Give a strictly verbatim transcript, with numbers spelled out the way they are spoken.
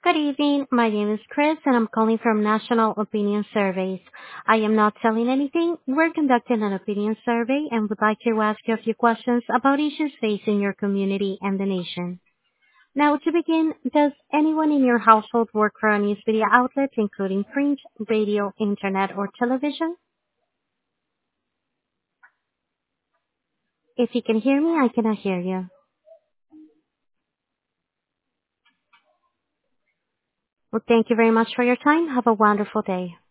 Good evening. My name is Chris, and I'm calling from National Opinion Surveys. I am not selling anything. We're conducting an opinion survey and would like to ask you a few questions about issues facing your community and the nation. Now, to begin, does anyone in your household work for a news media outlet, including print, radio, internet, or television? If you can hear me, I cannot hear you. Well, thank you very much for your time. Have a wonderful day.